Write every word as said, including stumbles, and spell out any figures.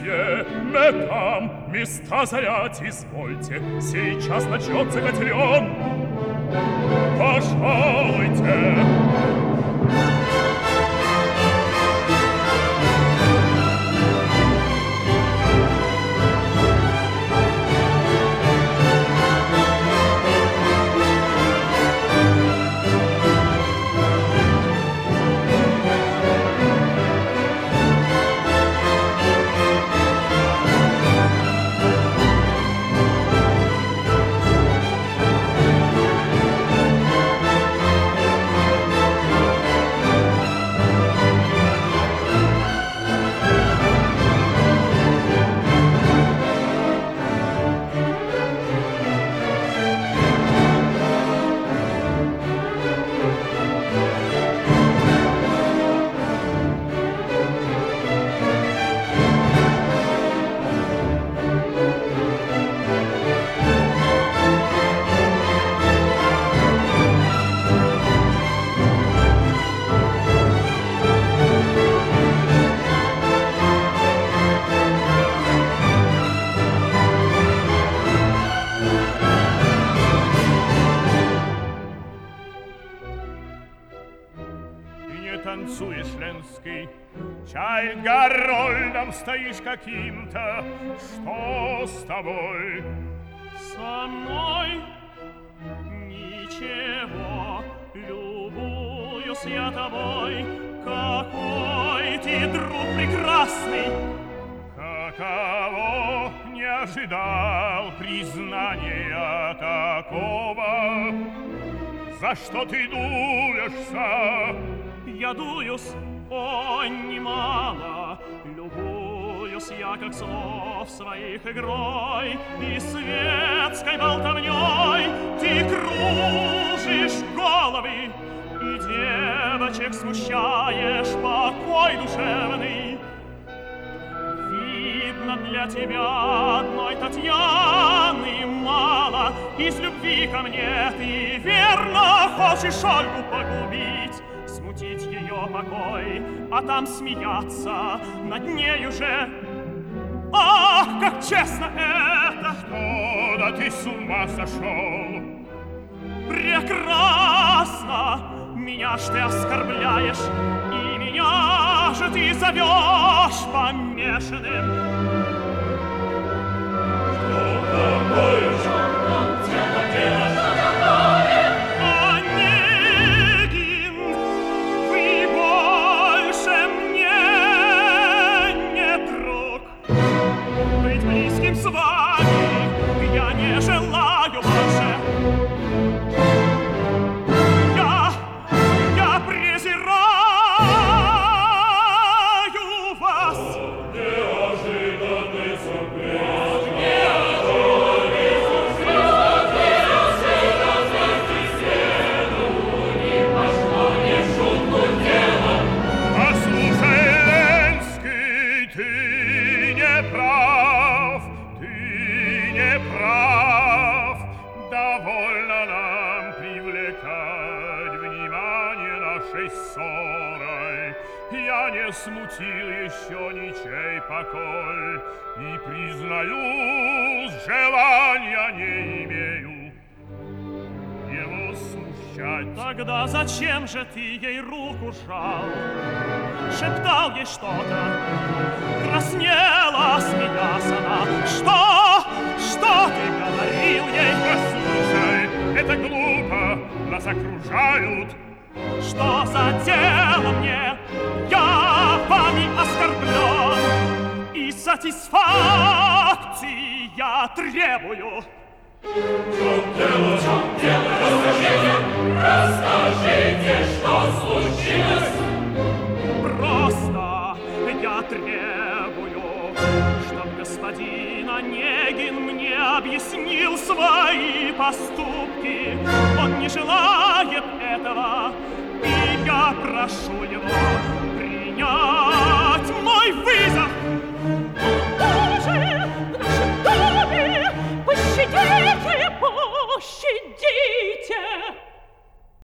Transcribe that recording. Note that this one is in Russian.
месье, месдам, места зарять извольте. Сейчас начнется котелен. Пожалуйте. Танцуешь, Ленский, чай Гарольдом стоишь каким-то. Что с тобой? Со мной ничего, любуюсь я тобой. Какой ты друг прекрасный! Каково, не ожидал признания такого. За что ты дуешься? Я дуюсь, о, немало, любуюсь я, как слов своих игрой и светской болтовней. Ты кружишь головы и девочек смущаешь покой душевный. Видно, для тебя одной Татьяны мало, из любви ко мне ты верно хочешь Ольгу погубить, смутить ее покой, а там смеяться над ней уже. Ах, как честно это! Что, да ты с ума сошел? Прекрасно! Меня ж ты оскорбляешь, и меня же ты зовешь помешанным. Что такое? Что такое? С вами я не желаю больше. Я, я презираю вас. Неожиданный сюрприз. Неожиданный Послушай, Ленский, ты не прав. Прав, довольно нам привлекать внимание нашей ссорой. Я не смутил еще ничей покой и, признаюсь, желания не имею его смущать. Тогда зачем же ты ей руку жал? Шептал ей что-то, краснела, смеясь она. Что? Что ты говорил ей? Послушай, это глупо, нас окружают. Что за дело мне? Я вами оскорблен, и сатисфакции я требую. В чем дело, в чем дело? Расскажите, расскажите, что случилось? Просто я требую, чтоб господин Онегин мне объяснил свои поступки. Он не желает этого, и я прошу его